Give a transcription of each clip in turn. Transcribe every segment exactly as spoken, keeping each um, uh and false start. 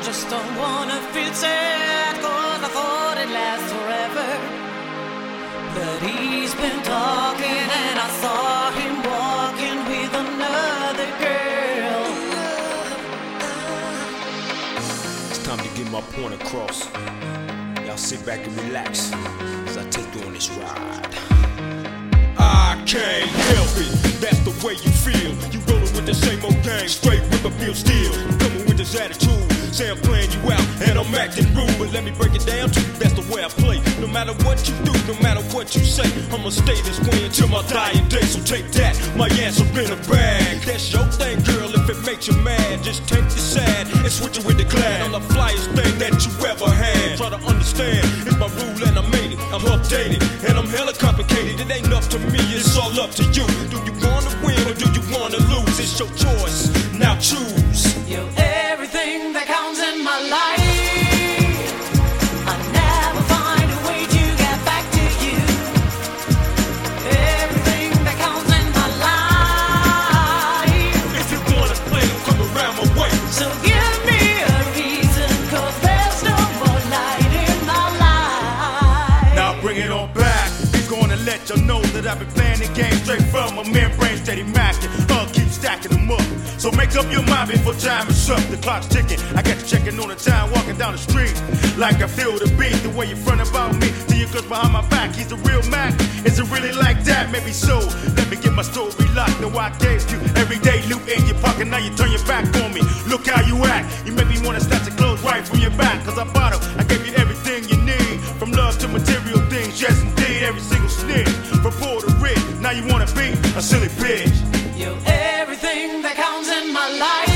just don't wanna feel sad, 'cause I thought it'd last forever. But he's been talking and I saw him walking with another girl. It's time to get my point across. Y'all sit back and relax as I take you on this ride. I can't help it, that's the way you feel. You rollin' with the same old game, straight with a feel steel. You comin' with this attitude, say I'm playing you out and I'm acting rude. But let me break it down to you, that's the way I play. No matter what you do, no matter what you say, I'ma stay this way until my dying day. So take that, my answer in a bag. That's your thing, girl, if it makes you mad. Just take the sad and switch it with the glad. I'm the flyest thing that you ever had. Try to understand, it's my rule and I made it. I'm updated and I'm hella complicated. It ain't up to me, it's all up to you. Do you wanna win or do you wanna lose? It's your choice, now choose. You're everything that counts in my life. I never find a way to get back to you. Everything that counts in my life. If you wanna play, don't come around my way. So give me a reason, 'cause there's no more light in my life. Now bring it on back. He's gonna let you know that I've been playing the game straight from my membrane, steady macking. Uh, keep stacking them up. So make up your mind before time is up. The clock's ticking. I got you checking on the time, walking down the street. Like I feel the beat, the way you front about me. To your girls behind my back, he's the real Mac. Is it really like that? Maybe so. Let me get my story locked. No, I gave you everyday loot in your pocket. Now you turn your back on me. Look how you act. You make me wanna snatch your clothes right from your back. 'Cause I bought them. I gave you everything you need. From love to material things. Yes, indeed. Every single snitch. From poor to rich. Now you wanna be a silly bitch. You're everything that counts in my life.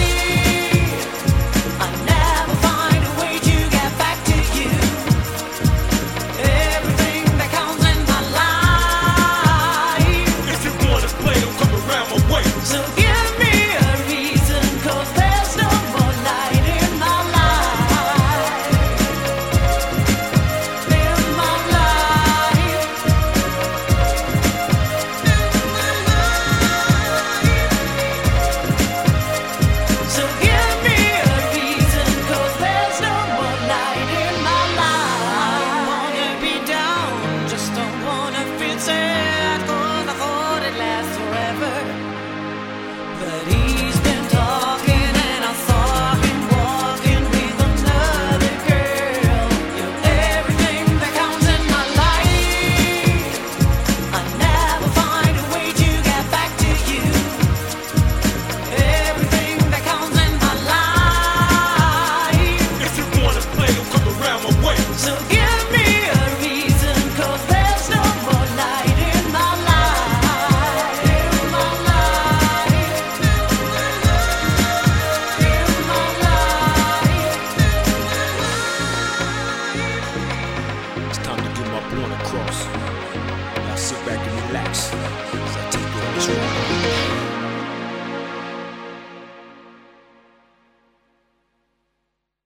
I never find a way to get back to you. Everything that counts in my life. If you wanna play, don't come around my way. So give me a reason, 'cause there's no more light in my life. In my life. So give me a reason, 'cause there's no more light in my life. I wanna be down, just don't wanna feel sad, 'cause I thought it'd last forever. But he's been talking and I saw him walking with another girl. You're everything that counts in my life. I never find a way to get back to you. Everything that counts in my life. If you wanna play, don't come around my way. So give me a reason, 'cause there's no more light in my life. In my life. In my life. It's time to get my point across. Now sit back and relax as I take you on this ride.